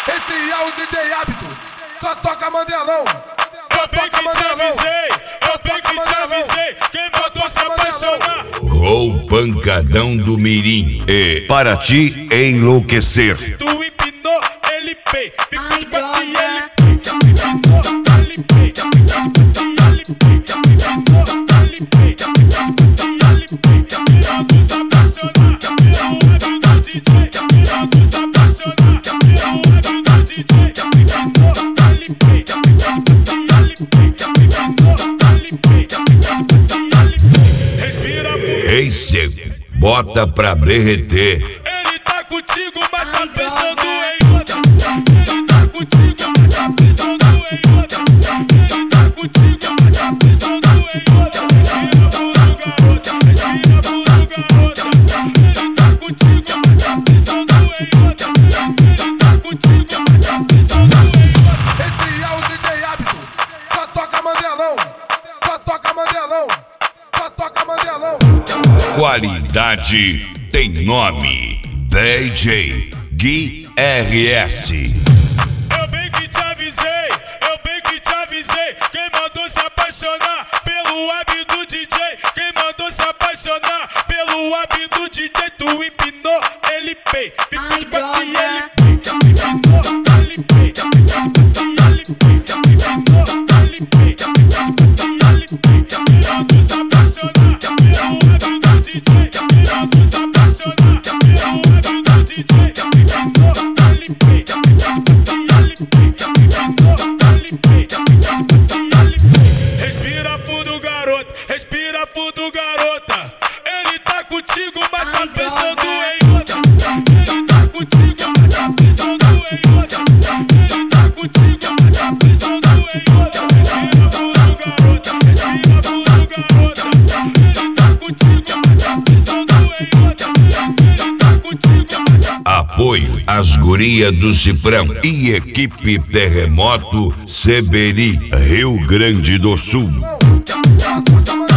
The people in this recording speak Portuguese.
Esse é o DJ Hábito, só toca Mandelão. Eu bem que te avisei, quem mandou se apaixonar? Gol Pancadão do Mirim e para te enlouquecer. Tu empinou, ele pei, Ai, droga. Ei seco, bota pra derreter. Ele tá contigo, mas tá Ai, pensando droga. em outra. Ele tá contigo, mas tá pensando em outra. Ele tá contigo, mas tá pensando em outra. Respira fundo, garota, respira fundo, garota. Ele tá contigo, mas tá pensando em outra. Ele tá contigo, mas tá pensando em outra. Esse é o DJ Hábito, só toca Mandelão. Só toca Mandelão. Só toca Mandelão. Qualidade tem nome. DJ Gui RS. Eu bem que te avisei, quem mandou se apaixonar pelo hábito do DJ, quem mandou se apaixonar pelo hábito do DJ, tu empinou, ele pei, Ai, droga. Respira fundo, garota, respira fundo, garota. Ele tá contigo, mas tá Ai, pensando droga. em outra. Ele tá contigo, mas tá pensando em outra. Ele tá contigo, mas tá pensando em outra. Respira fundo, garota, respira fundo, garota. Ele tá contigo, mas tá pensando em outra. Ele tá contigo, mas tá. Apoio às gurias do Cifrão e equipe Terremoto Seberi, Rio Grande do Sul. Só toca Mandelão.